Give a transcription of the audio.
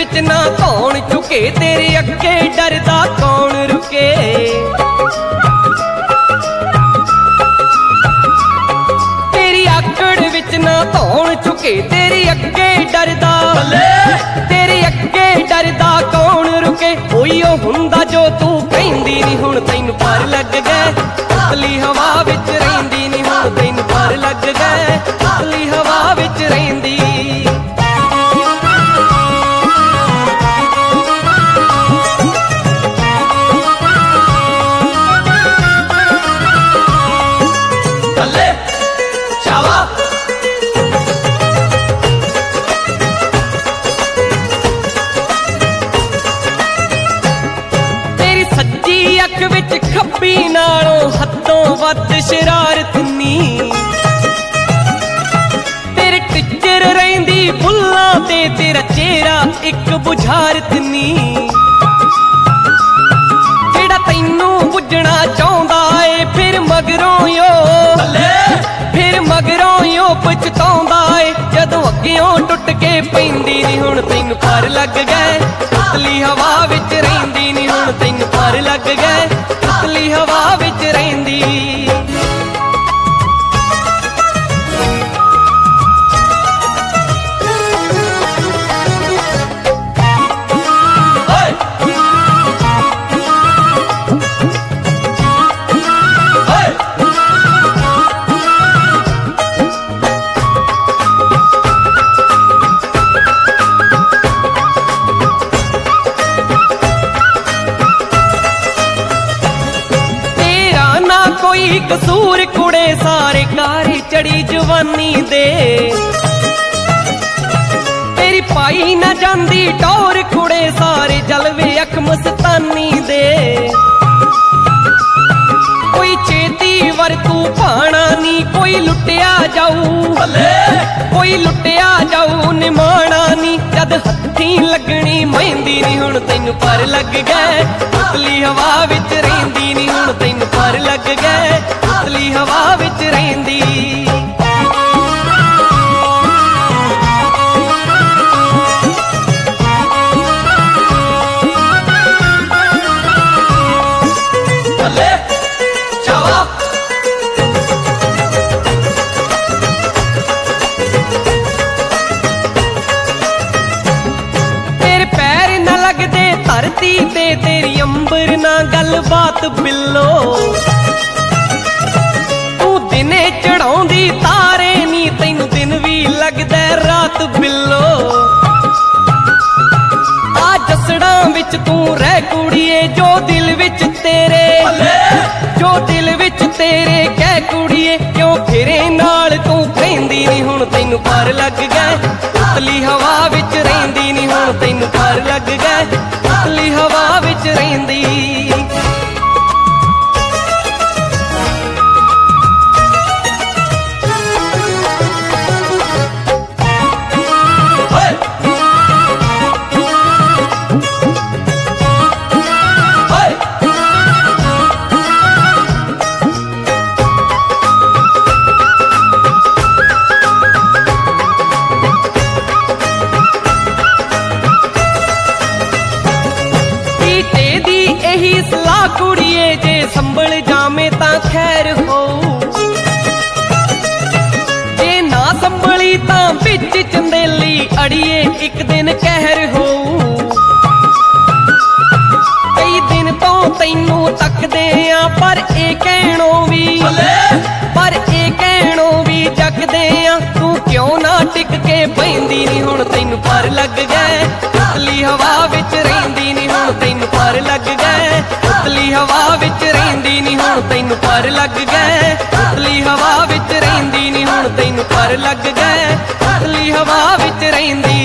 विच ना कौन झुके, तेरे अगे डरदा कौन रुके। तेरी आकड़ विच ना कौन झुके, तेरे अगे डरदा, तेरे अगे डरदा कौन रुके। कोई ओ हुंदा जो तू कहंदी नी, हुण तैनू पर लग गए। उतली हवा विच रहिंदी नी, हुण तैनू पर लग गए। उतली हवा विच रहिंदी। अख विच खब्बी नालों हदों वध शरारत नी, तेरे टिचर रहिंदी बुल्लां ते तेरा चेहरा इक बुझारत नी। जेड़ा तैनू बुझना चाहुंदा ए फिर मगरों यो पछताउंदा ए। जदों अग्गियों टुट के पैंदी नी, हुण तैनू पर लग गए। उतली हवा विच रहिंदी नी, हुण तैनू पर लग गए। उतली हवा विच रहिंदी। कोई कसूर कुड़े सारे कारी चढ़ी जवानी दे, तेरी पाई न जांदी टौर कुड़े सारे जलवे अख मस्तानी दे। कोई चेती वर तू भाना नी, कोई लुटिया जाऊ, कोई लुटिया जाऊ निमाना नी। जद हथी लगनी मेहंदी नी, हुण तैनू पर लग गए। उतली हवा विच रहिंदी नी, हुण तैनू पर लग गए। उतली हवा विच रहिंदी। तेरे पैर न लगदे धरती ते, तेरी अंबर ना गलबात बिल्लो। तू दिने चढ़ाउंदी तारे नी, तैनू दिन भी लगदा रात बिल्लो। आ जसड़ां विच तू रह कुड़िए, जो दिल विच तेरे, जो दिल विच तेरे कह कुड़िए। क्यों फिरे नाल तू कहंदी नी, हुण तैनू पर लग गए। उतली हवा विच रहिंदी नी, हुण तैनू पर लग गए। उतली हवा विच रहिंदी। सलाह कुड़िए जे संभल जामे ता खैर हो, जे ना संभली ता बिच चंदेली अड़िए एक दिन कहर हो। कई दिन तो तैनू तकदे आ पर ए कहणों भी, पर ए कहणों भी जगदे आ। तू क्यों ना टिक के पैंदी नी, हुण तैनू पर लग गए। उतली हवा विच रहिंदी नी, हुण तैनू पर लग गए। उतली हवा विच रहिंदी नी, हुण तैनू पर लग गए। उतली हवा विच रहिंदी नी, हुण तैनू पर लग गए। उतली हवा विच रहिंदी।